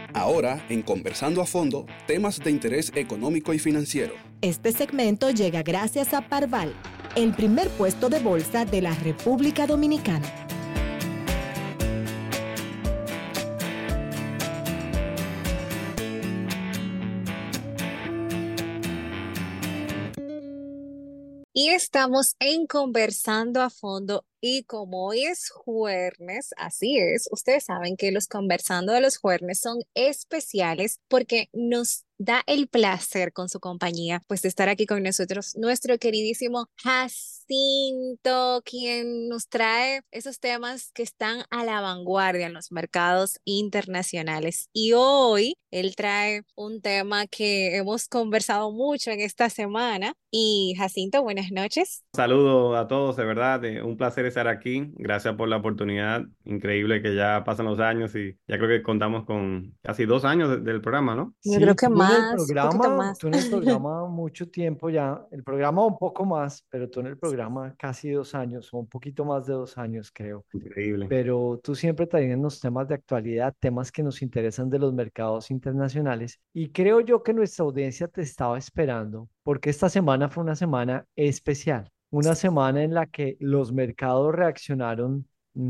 Ahora, en Conversando a Fondo, temas de interés económico y financiero. Este segmento llega gracias a Parval, el primer puesto de bolsa de la República Dominicana. Y estamos en Conversando a Fondo y como hoy es jueves, así es, ustedes saben que los Conversando de los jueves son especiales porque nos da el placer con su compañía, pues de estar aquí con nosotros, nuestro queridísimo Jacinto, quien nos trae esos temas que están a la vanguardia en los mercados internacionales. Y hoy él trae un tema que hemos conversado mucho en esta semana. Y Jacinto, buenas noches. Saludo a todos, de verdad, un placer estar aquí. Gracias por la oportunidad. Increíble que ya pasan los años y ya creo que contamos con casi 2 años del programa, ¿no? Yo creo Sí, que más, un poquito más. tú en el programa mucho tiempo ya, el programa un poco más, pero tú en el programa casi 2 años, o un poquito más de 2 años, creo. Increíble. Pero tú siempre traes los temas de actualidad, temas que nos interesan de los mercados internacionales. Y creo yo que nuestra audiencia te estaba esperando, porque esta semana fue una semana especial, una semana en la que los mercados reaccionaron,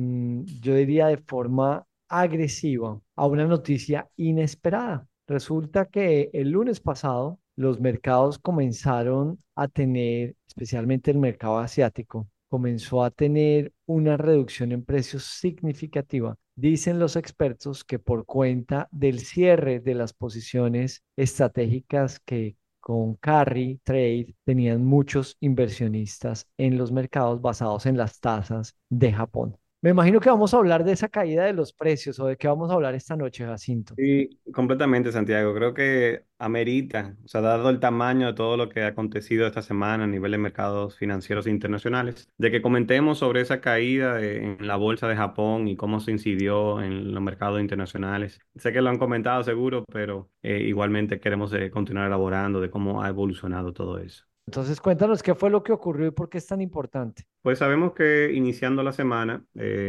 yo diría, de forma agresiva a una noticia inesperada. Resulta que el lunes pasado los mercados comenzaron a tener, especialmente el mercado asiático, comenzó a tener una reducción en precios significativa. Dicen los expertos que por cuenta del cierre de las posiciones estratégicas que con carry trade tenían muchos inversionistas en los mercados basados en las tasas de Japón. Me imagino que vamos a hablar de esa caída de los precios o de qué vamos a hablar esta noche, Jacinto. Sí, completamente, Santiago. Creo que amerita, o sea, dado el tamaño de todo lo que ha acontecido esta semana a nivel de mercados financieros internacionales, de que comentemos sobre esa caída en la bolsa de Japón y cómo se incidió en los mercados internacionales. Sé que lo han comentado seguro, pero igualmente queremos continuar elaborando de cómo ha evolucionado todo eso. Entonces, cuéntanos qué fue lo que ocurrió y por qué es tan importante. Pues sabemos que iniciando la semana,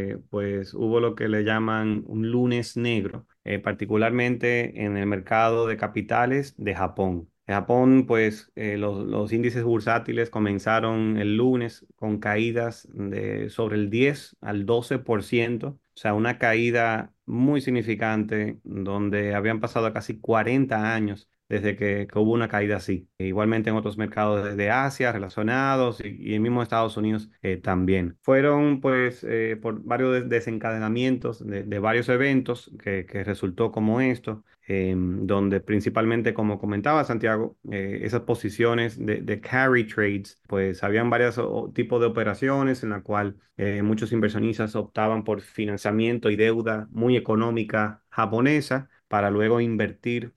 pues hubo lo que le llaman un lunes negro, particularmente en el mercado de capitales de Japón. En Japón, pues los índices bursátiles comenzaron el lunes con caídas de sobre el 10 al 12%, o sea, una caída muy significante donde habían pasado casi 40 años desde que hubo una caída así. Igualmente en otros mercados de Asia relacionados y en mismo Estados Unidos también. Fueron pues por varios desencadenamientos de varios eventos que resultó como esto, donde principalmente, como comentaba Santiago, esas posiciones de carry trades, pues habían varios tipos de operaciones en la cual muchos inversionistas optaban por financiamiento y deuda muy económica japonesa para luego invertir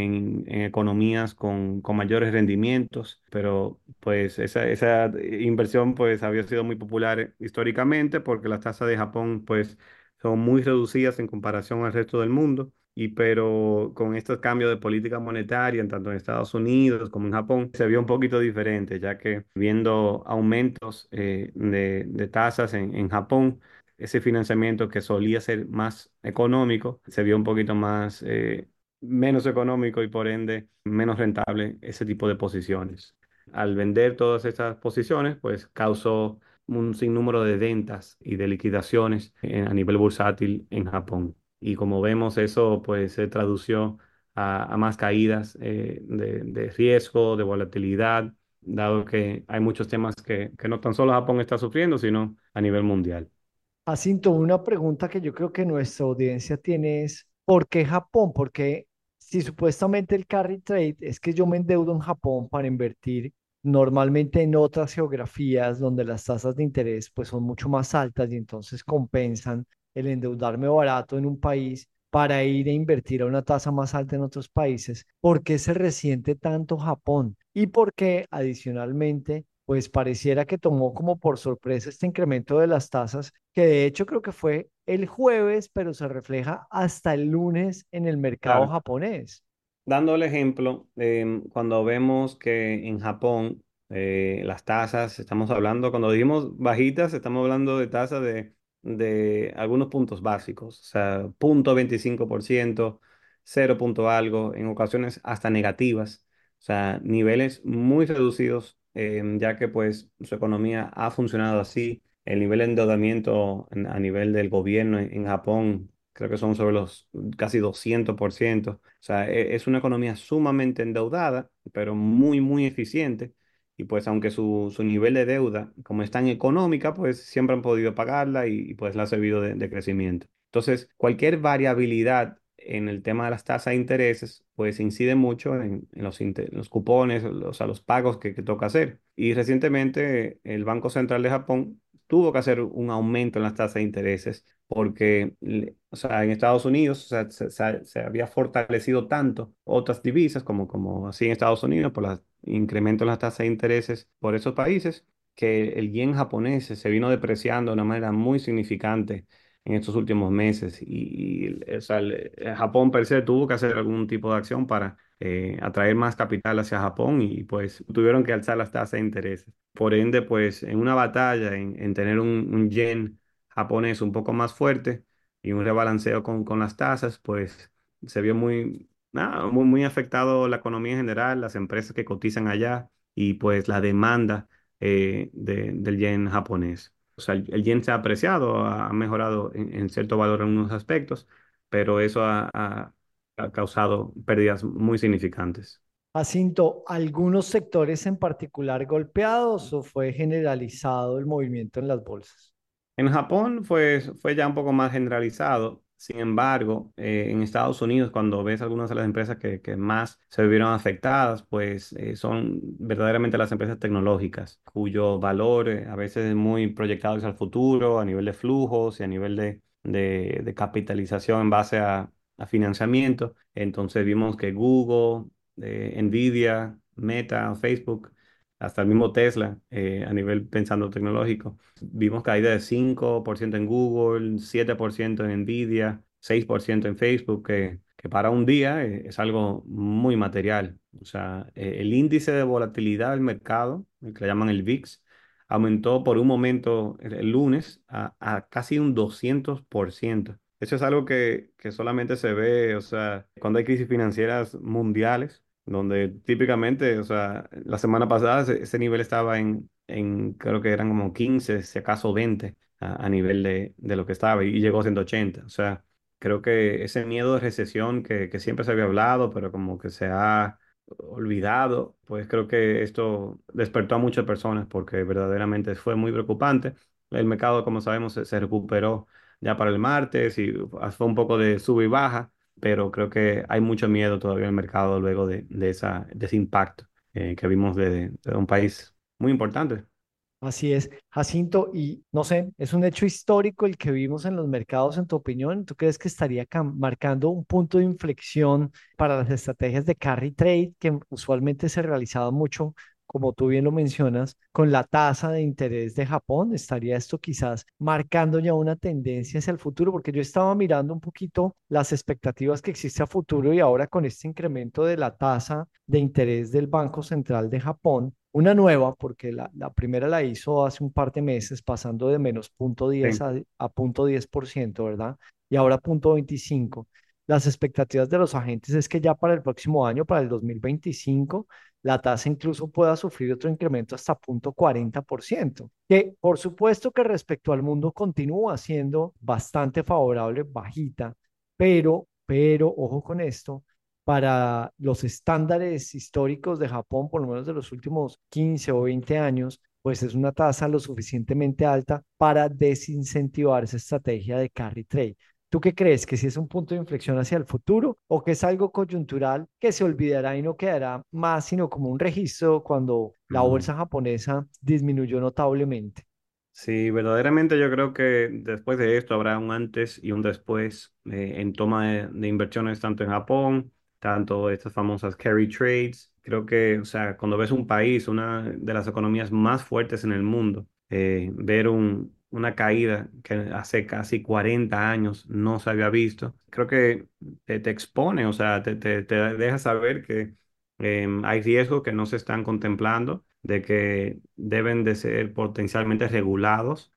en economías con mayores rendimientos, pero pues esa inversión pues había sido muy popular históricamente porque las tasas de Japón pues son muy reducidas en comparación al resto del mundo. Y pero con estos cambios de política monetaria, en tanto en Estados Unidos como en Japón, se vio un poquito diferente, ya que viendo aumentos de tasas en Japón, ese financiamiento que solía ser más económico, se vio un poquito más menos económico y por ende menos rentable ese tipo de posiciones. Al vender todas estas posiciones, pues causó un sinnúmero de ventas y de liquidaciones a nivel bursátil en Japón. Y como vemos, eso pues se tradució a más caídas de riesgo, de volatilidad, dado que hay muchos temas que no tan solo Japón está sufriendo, sino a nivel mundial. Jacinto, una pregunta que yo creo que nuestra audiencia tiene es, ¿por qué Japón? Porque si supuestamente el carry trade es que yo me endeudo en Japón para invertir normalmente en otras geografías donde las tasas de interés pues son mucho más altas y entonces compensan el endeudarme barato en un país para ir a invertir a una tasa más alta en otros países, ¿por qué se resiente tanto Japón? Y por qué adicionalmente pues pareciera que tomó como por sorpresa este incremento de las tasas, que de hecho creo que fue el jueves, pero se refleja hasta el lunes en el mercado Claro. japonés. Dando el ejemplo, cuando vemos que en Japón las tasas, estamos hablando, cuando dijimos bajitas, estamos hablando de tasas de algunos puntos básicos, o sea, 0,25%, cero punto algo, en ocasiones hasta negativas, o sea, niveles muy reducidos, ya que pues su economía ha funcionado así. El nivel de endeudamiento a nivel del gobierno en Japón creo que son sobre los casi 200%. O sea, es una economía sumamente endeudada, pero muy, muy eficiente. Y pues aunque su nivel de deuda, como es tan económica, pues siempre han podido pagarla pues la ha servido de crecimiento. Entonces, cualquier variabilidad en el tema de las tasas de intereses, pues incide mucho en los cupones, o sea, los pagos que toca hacer. Y recientemente el Banco Central de Japón tuvo que hacer un aumento en las tasas de intereses porque, o sea, en Estados Unidos, o sea, se había fortalecido tanto otras divisas como así en Estados Unidos por el incremento en las tasas de intereses por esos países, que el yen japonés se vino depreciando de una manera muy significante en estos últimos meses o sea, Japón per se tuvo que hacer algún tipo de acción para atraer más capital hacia Japón y pues tuvieron que alzar las tasas de interés. Por ende, pues en una batalla, en tener un yen japonés un poco más fuerte y un rebalanceo con las tasas, pues se vio muy afectado la economía en general, las empresas que cotizan allá y pues la demanda del yen japonés. O sea, el yen se ha apreciado, ha mejorado en cierto valor en unos aspectos, pero eso ha causado pérdidas muy significantes. Jacinto, ¿algunos sectores en particular golpeados o fue generalizado el movimiento en las bolsas? En Japón fue ya un poco más generalizado. Sin embargo, en Estados Unidos, cuando ves algunas de las empresas que más se vieron afectadas, pues son verdaderamente las empresas tecnológicas, cuyo valor a veces es muy proyectado hacia el futuro, a nivel de flujos y a nivel de capitalización en base a financiamiento. Entonces vimos que Google, Nvidia, Meta, Facebook, hasta el mismo Tesla, a nivel pensando tecnológico. Vimos caída de 5% en Google, 7% en Nvidia, 6% en Facebook, que para un día es algo muy material. O sea, el índice de volatilidad del mercado, el que le llaman el VIX, aumentó por un momento el lunes a casi un 200%. Eso es algo que solamente se ve, o sea, cuando hay crisis financieras mundiales, donde típicamente, o sea, la semana pasada ese nivel estaba creo que eran como 15 si acaso 20 a nivel de lo que estaba y llegó a 180. O sea, creo que ese miedo de recesión que siempre se había hablado, pero como que se ha olvidado, pues creo que esto despertó a muchas personas porque verdaderamente fue muy preocupante. El mercado, como sabemos, se recuperó ya para el martes y fue un poco de sub y baja, pero creo que hay mucho miedo todavía en el mercado luego de ese impacto que vimos de un país muy importante. Así es, Jacinto, y no sé, es un hecho histórico el que vimos en los mercados, en tu opinión. ¿Tú crees que estaría marcando un punto de inflexión para las estrategias de carry trade que usualmente se realizaban mucho, como tú bien lo mencionas, con la tasa de interés de Japón? ¿Estaría esto quizás marcando ya una tendencia hacia el futuro? Porque yo estaba mirando un poquito las expectativas que existe a futuro y ahora con este incremento de la tasa de interés del Banco Central de Japón, una nueva, porque la primera la hizo hace un par de meses, pasando de menos punto 10 Sí. a punto 10%, ¿verdad? Y ahora punto 25. Las expectativas de los agentes es que ya para el próximo año, para el 2025, la tasa incluso pueda sufrir otro incremento hasta punto 40%, que por supuesto que respecto al mundo continúa siendo bastante favorable, bajita, pero, ojo con esto, para los estándares históricos de Japón, por lo menos de los últimos 15 o 20 años, pues es una tasa lo suficientemente alta para desincentivar esa estrategia de carry trade. ¿Tú qué crees? ¿Que si es un punto de inflexión hacia el futuro o que es algo coyuntural que se olvidará y no quedará más sino como un registro cuando la Ujú. bolsa japonesa disminuyó notablemente? Sí, verdaderamente yo creo que después de esto habrá un antes y un después en toma de inversiones tanto en Japón, tanto estas famosas carry trades. Creo que, o sea, cuando ves un país, una de las economías más fuertes en el mundo, ver una caída que hace casi 40 años no se había visto, creo que te expone, o sea, te deja saber que hay riesgos que no se están contemplando, de que deben de ser potencialmente regulados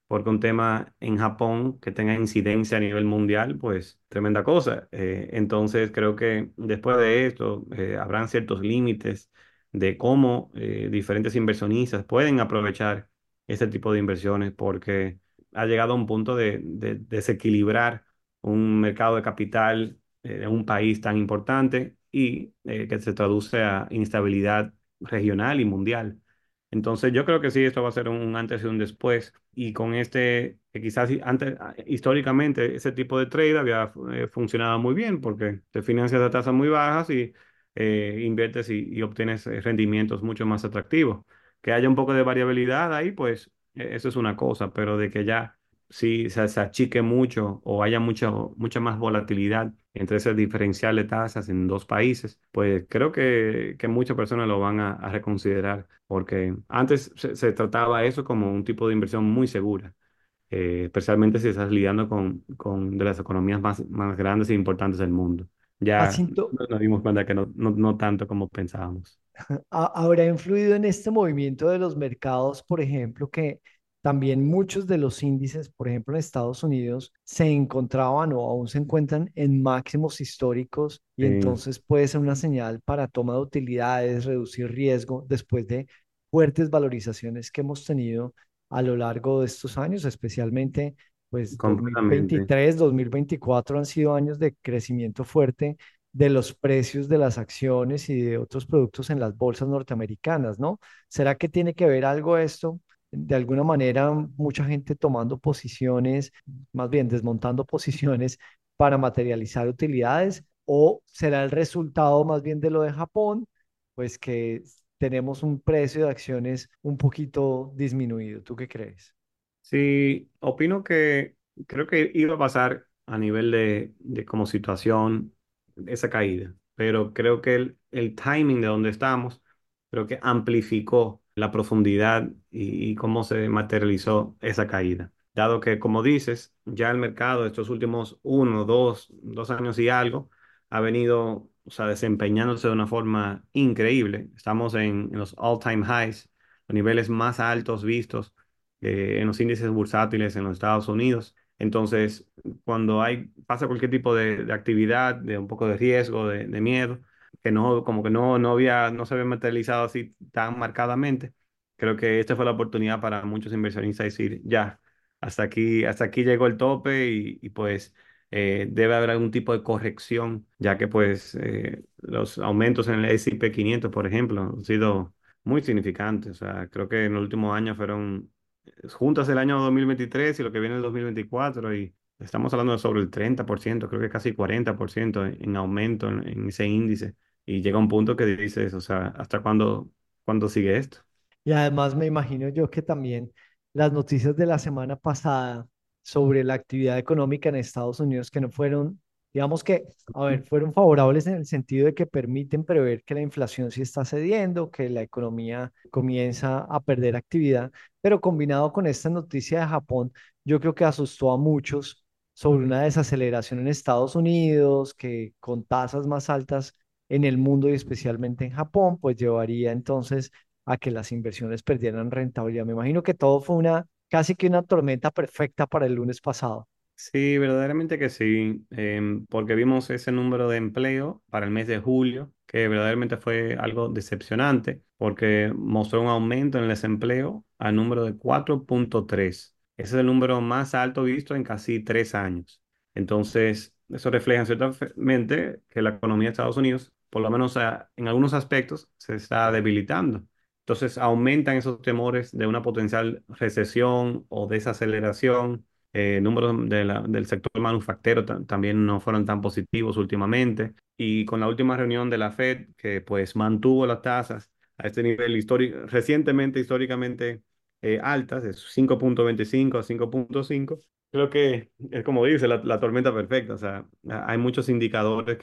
porque un tema en Japón que tenga incidencia a nivel mundial, pues tremenda cosa. Entonces creo que después de esto habrán ciertos límites de cómo diferentes inversionistas pueden aprovechar este tipo de inversiones, porque ha llegado a un punto de desequilibrar un mercado de capital de un país tan importante y que se traduce a instabilidad regional y mundial. Entonces yo creo que sí, esto va a ser un antes y un después. Y con este, que quizás antes, históricamente, ese tipo de trade había funcionado muy bien porque te financias a tasas muy bajas y inviertes y obtienes rendimientos mucho más atractivos. Que haya un poco de variabilidad ahí, pues eso es una cosa, pero de que ya sí se achique mucho o haya mucha más volatilidad entre ese diferencial de tasas en dos países, pues creo que muchas personas lo van a reconsiderar, porque antes se trataba eso como un tipo de inversión muy segura, especialmente si estás lidiando con de las economías más grandes e importantes del mundo. Ya Jacinto, nos dimos cuenta que no tanto como pensábamos. ¿habrá influido en este movimiento de los mercados, por ejemplo, que también muchos de los índices, por ejemplo, en Estados Unidos, se encontraban o aún se encuentran en máximos históricos y Sí, entonces puede ser una señal para toma de utilidades, reducir riesgo después de fuertes valorizaciones que hemos tenido a lo largo de estos años, especialmente pues completamente. 2023, 2024 han sido años de crecimiento fuerte de los precios de las acciones y de otros productos en las bolsas norteamericanas, ¿no? ¿Será que tiene que ver algo esto? De alguna manera, mucha gente tomando posiciones, más bien desmontando posiciones para materializar utilidades, o será el resultado más bien de lo de Japón, pues que tenemos un precio de acciones un poquito disminuido. ¿Tú qué crees? Sí, opino que creo que iba a pasar a nivel de como situación esa caída, pero creo que el timing de donde estamos, creo que amplificó la profundidad y cómo se materializó esa caída. Dado que, como dices, ya el mercado estos últimos dos años y algo, ha venido, o sea, desempeñándose de una forma increíble. Estamos en los all-time highs, los niveles más altos vistos en los índices bursátiles en los Estados Unidos. Entonces, cuando pasa cualquier tipo de actividad, de un poco de riesgo, de miedo, que no, como que no se había materializado así tan marcadamente, creo que esta fue la oportunidad para muchos inversionistas decir, ya, hasta aquí llegó el tope y pues debe haber algún tipo de corrección, ya que pues los aumentos en el S&P 500, por ejemplo, han sido muy significantes. O sea, creo que en los últimos años fueron juntas el año 2023 y lo que viene el 2024 y estamos hablando de sobre el 30%, creo que casi 40% en aumento en ese índice y llega un punto que dices, o sea, ¿hasta cuándo sigue esto? Y además me imagino yo que también las noticias de la semana pasada sobre la actividad económica en Estados Unidos que no fueron, digamos que, a ver, fueron favorables en el sentido de que permiten prever que la inflación sí está cediendo, que la economía comienza a perder actividad, pero combinado con esta noticia de Japón, yo creo que asustó a muchos sobre una desaceleración en Estados Unidos, que con tasas más altas en el mundo y especialmente en Japón, pues llevaría entonces a que las inversiones perdieran rentabilidad. Me imagino que todo fue casi que una tormenta perfecta para el lunes pasado. Sí, verdaderamente que sí, porque vimos ese número de empleo para el mes de julio, que verdaderamente fue algo decepcionante, porque mostró un aumento en el desempleo al número de 4,3. Ese es el número más alto visto en casi 3 años. Entonces, eso refleja ciertamente que la economía de Estados Unidos, por lo menos en algunos aspectos, se está debilitando. Entonces, aumentan esos temores de una potencial recesión o desaceleración. Números del sector manufacturero también no fueron tan positivos últimamente. Y con la última reunión de la Fed, que pues mantuvo las tasas a este nivel histórico, recientemente históricamente altas, de 5,25 a 5,5, creo que es como dice, la tormenta perfecta. O sea, hay muchos indicadores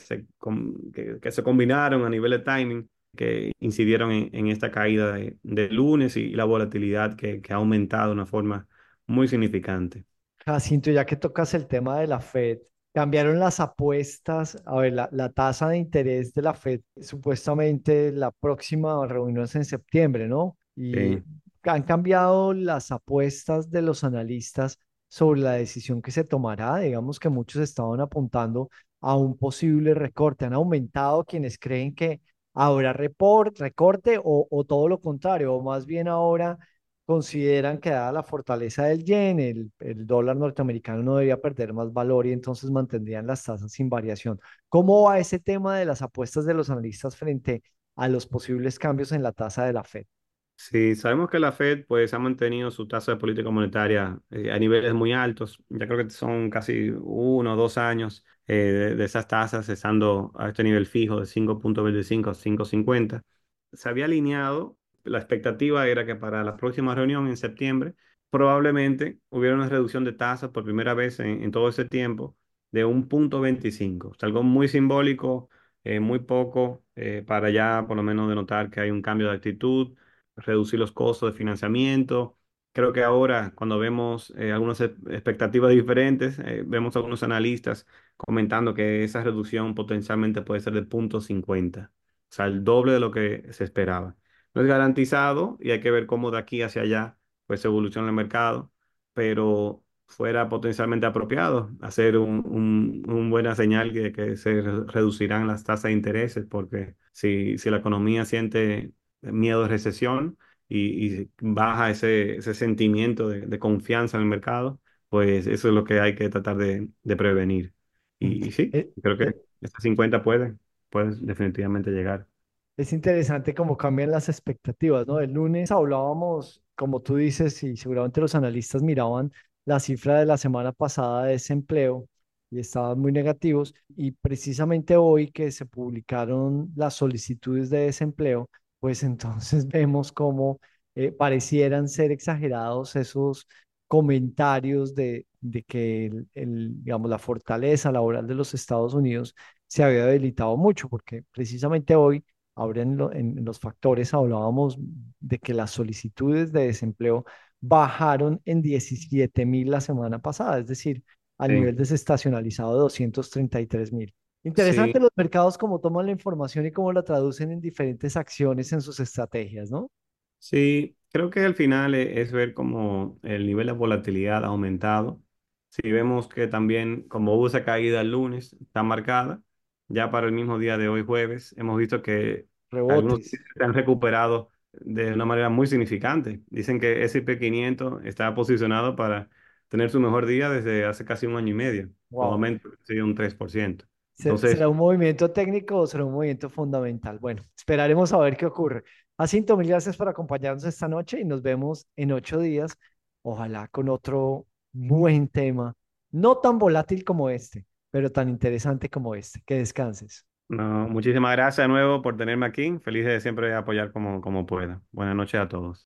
que se combinaron a nivel de timing que incidieron en esta caída de lunes y la volatilidad que ha aumentado de una forma muy significante. Jacinto, ya que tocas el tema de la Fed, cambiaron las apuestas. A ver, la tasa de interés de la Fed, supuestamente la próxima reunión es en septiembre, ¿no? Y Sí, han cambiado las apuestas de los analistas sobre la decisión que se tomará. Digamos que muchos estaban apuntando a un posible recorte. Han aumentado quienes creen que habrá recorte o todo lo contrario, o más bien ahora consideran que dada la fortaleza del yen, el dólar norteamericano no debería perder más valor y entonces mantendrían las tasas sin variación. ¿Cómo va ese tema de las apuestas de los analistas frente a los posibles cambios en la tasa de la Fed? Sí, sabemos que la Fed pues ha mantenido su tasa de política monetaria a niveles muy altos. Ya creo que son casi 1 o 2 años de esas tasas estando a este nivel fijo de 5,25 a 5,50. Se había alineado, la expectativa era que para la próxima reunión en septiembre probablemente hubiera una reducción de tasas por primera vez en todo ese tiempo de 1,25. Es algo muy simbólico, muy poco para ya por lo menos denotar que hay un cambio de actitud, reducir los costos de financiamiento. Creo que ahora, cuando vemos algunas expectativas diferentes, vemos algunos analistas comentando que esa reducción potencialmente puede ser de 0,50, o sea, el doble de lo que se esperaba. No es garantizado y hay que ver cómo de aquí hacia allá pues evoluciona el mercado, pero fuera potencialmente apropiado hacer un buena señal de que se reducirán las tasas de intereses, porque si la economía siente miedo de recesión y baja ese sentimiento de confianza en el mercado, pues eso es lo que hay que tratar de prevenir. Mm. Y sí, Eh, creo que eh, esta 50 puede definitivamente llegar. Es interesante cómo cambian las expectativas, ¿no? El lunes hablábamos, como tú dices, y seguramente los analistas miraban la cifra de la semana pasada de desempleo y estaban muy negativos. Y precisamente hoy que se publicaron las solicitudes de desempleo, pues entonces vemos cómo parecieran ser exagerados esos comentarios de que digamos, la fortaleza laboral de los Estados Unidos se había debilitado mucho, porque precisamente hoy ahora en los factores hablábamos de que las solicitudes de desempleo bajaron en 17.000 la semana pasada, es decir, al Sí, nivel desestacionalizado de 233.000. Interesante sí, los mercados cómo toman la información y cómo la traducen en diferentes acciones en sus estrategias, ¿no? sí, creo que al final es ver cómo el nivel de volatilidad ha aumentado. Si vemos que también como hubo esa caída el lunes, está marcada, ya para el mismo día de hoy, jueves, hemos visto que algunos Rebotes. índices se han recuperado de una manera muy significante. Dicen que S&P 500 está posicionado para tener su mejor día desde hace casi un año y medio, con Wow. aumento de un 3%. ¿Será Entonces, un movimiento técnico o será un movimiento fundamental? Bueno, esperaremos a ver qué ocurre. Jacinto, mil gracias por acompañarnos esta noche y nos vemos en 8 días, ojalá con otro buen tema, no tan volátil como este, pero tan interesante como este. Que descanses. no, muchísimas gracias de nuevo por tenerme aquí. Feliz de siempre apoyar como pueda. Buenas noches a todos.